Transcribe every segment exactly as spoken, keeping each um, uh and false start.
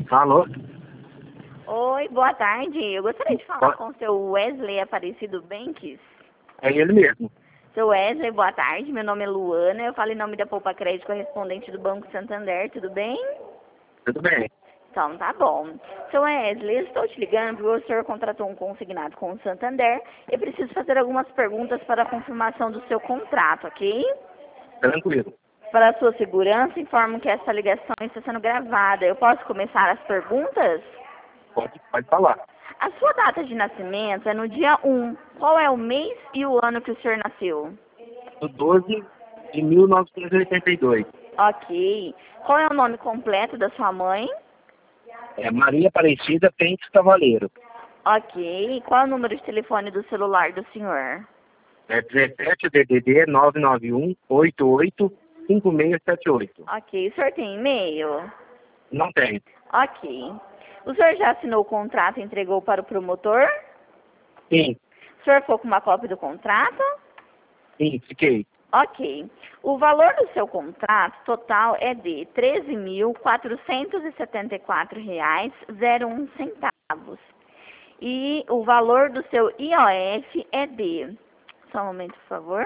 Alô? Oi, boa tarde. Eu gostaria de falar com o seu Wesley Aparecido Banks. É ele mesmo. Seu Wesley, boa tarde. Meu nome é Luana. Eu falo em nome da Poupa Crédito, correspondente do Banco Santander. Tudo bem? Tudo bem. Então, tá bom. Seu Wesley, eu estou te ligando porque o senhor contratou um consignado com o Santander. Eu preciso fazer algumas perguntas para a confirmação do seu contrato, ok? Tranquilo. Para a sua segurança, informo que essa ligação está sendo gravada. Eu posso começar as perguntas? Pode, pode falar. A sua data de nascimento é no dia um. Qual é o mês e o ano que o senhor nasceu? Do doze de mil novecentos e oitenta e dois. Ok. Qual é o nome completo da sua mãe? É Maria Aparecida Pentes Cavaleiro. Ok. Qual é o número de telefone do celular do senhor? É dezessete D D D nove nove um oito oito cinco seis sete oito. Ok. O senhor tem e-mail? Não tem. Ok. O senhor já assinou o contrato e entregou para o promotor? Sim, O senhor ficou com uma cópia do contrato? sim, fiquei. Ok. O valor do seu contrato total é de treze mil quatrocentos e setenta e quatro reais e zero um centavos. E o valor do seu I O F é de... Só um momento, por favor.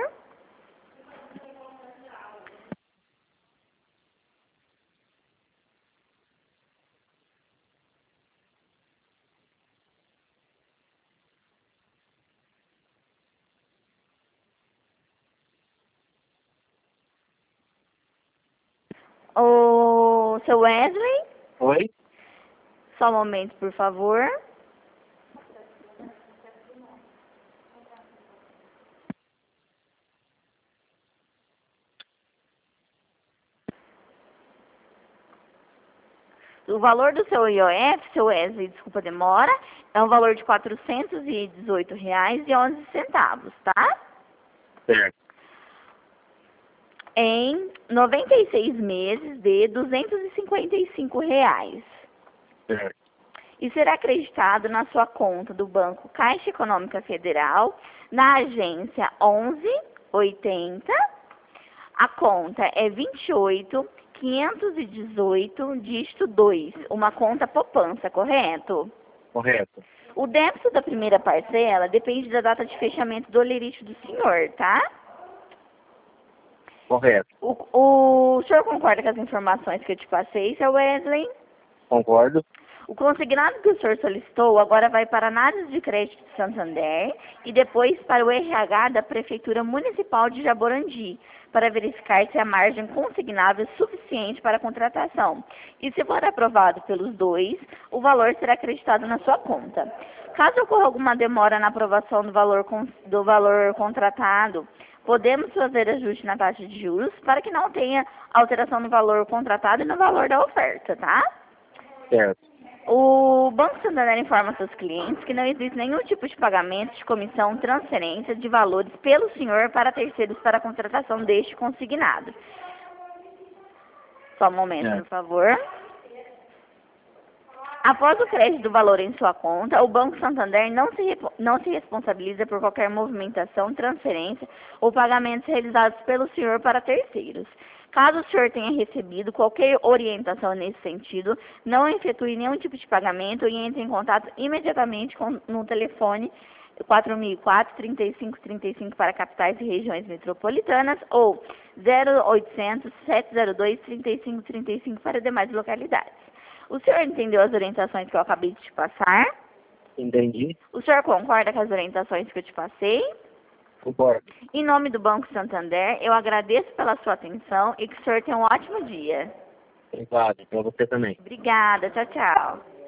O seu Wesley? Oi? Só um momento, por favor. O valor do seu I O F, seu Wesley, desculpa a demora, é um valor de quatrocentos e dezoito reais e onze centavos, tá? Certo. Em noventa e seis meses de duzentos e cinquenta e cinco reais. Certo. E será acreditado na sua conta do Banco Caixa Econômica Federal, na agência onze oitenta. A conta é vinte e oito quinhentos e dezoito, dígito dois, uma conta poupança, correto? Correto. O débito da primeira parcela depende da data de fechamento do lerite do senhor, tá? Correto. O, o senhor concorda com as informações que eu te passei, seu Wesley? Concordo. O consignado que o senhor solicitou agora vai para a análise de crédito de Santander e depois para o R H da Prefeitura Municipal de Jaborandi, para verificar se a margem consignável é suficiente para a contratação. E se for aprovado pelos dois, o valor será acreditado na sua conta. Caso ocorra alguma demora na aprovação do valor, do valor contratado, podemos fazer ajuste na taxa de juros para que não tenha alteração no valor contratado e no valor da oferta, tá? Certo. O Banco Santander informa seus clientes que não existe nenhum tipo de pagamento de comissão, transferência de valores pelo senhor para terceiros para a contratação deste consignado. Só um momento, É. por favor. Após o crédito do valor em sua conta, o Banco Santander não se, não se responsabiliza por qualquer movimentação, transferência ou pagamentos realizados pelo senhor para terceiros. Caso o senhor tenha recebido qualquer orientação nesse sentido, não efetue nenhum tipo de pagamento e entre em contato imediatamente com, no telefone quatro mil e quatro, trinta e cinco trinta e cinco para capitais e regiões metropolitanas ou zero oitocentos, sete zero dois, trinta e cinco trinta e cinco para demais localidades. O senhor entendeu as orientações que eu acabei de te passar? Entendi. O senhor concorda com as orientações que eu te passei? Concordo. Em nome do Banco Santander, eu agradeço pela sua atenção e que o senhor tenha um ótimo dia. Obrigado. Para você também. Obrigada. Tchau, tchau.